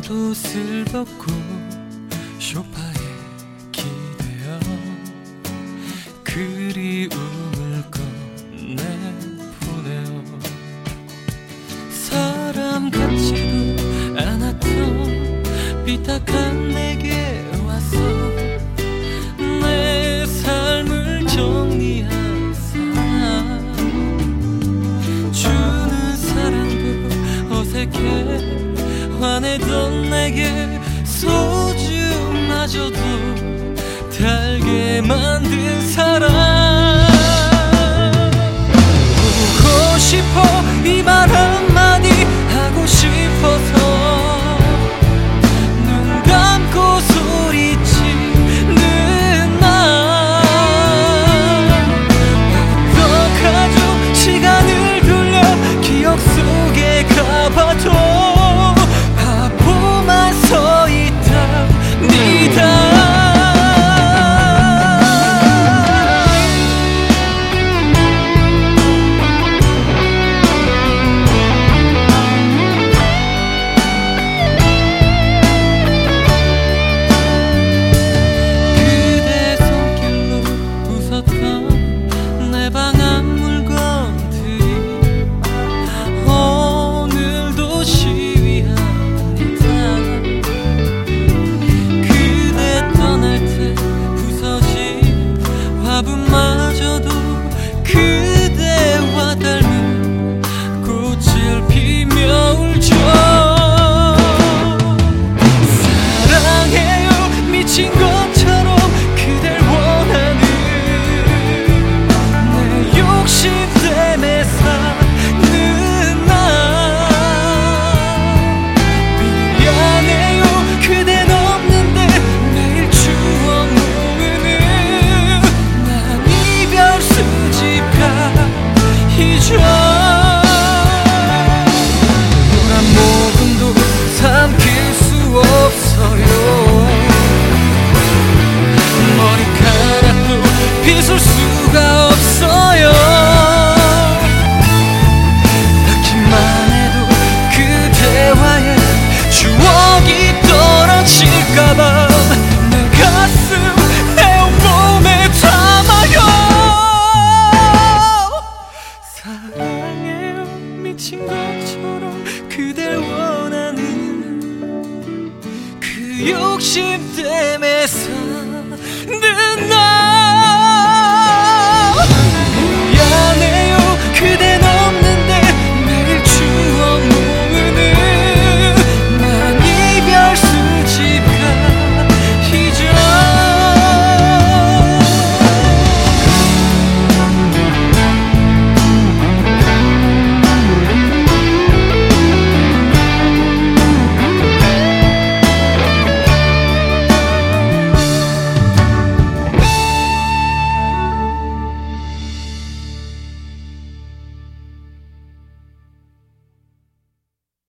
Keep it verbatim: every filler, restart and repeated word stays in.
옷을 벗고 소파에 기대어 그리움을 꺼내보내요. 사람 같지도 않았던 삐딱한 내게 와서 내 삶을 정리한 사람, 주는 사랑도 어색해 화내던 내게 소주마저도 달게 만든 사람. 보고 싶어 이 말 한마디 하고 싶어서 눈 감고 소리치는 날 어떡하죠. 시간을 돌려 기억 속에 가봐도 바보만 서 있답니다. 마저도 그대와 닮은 꽃을 피며 울죠. 사랑해요 미친 것처럼 그댈 원하는 내 욕심 때문에 사는 날 미안해요 그댄 없는데 매일 추억 모으는 잊어. 단 모금도 삼킬 수 없어요. 머리카락도 빗을 수가 없어요. 닿기만 해도 그대와의 추억이 떨어질까봐 내 가슴 내 온몸에 담아요. 사랑해요 미친 것처럼 그댈 원하는 그 욕심 때문에 사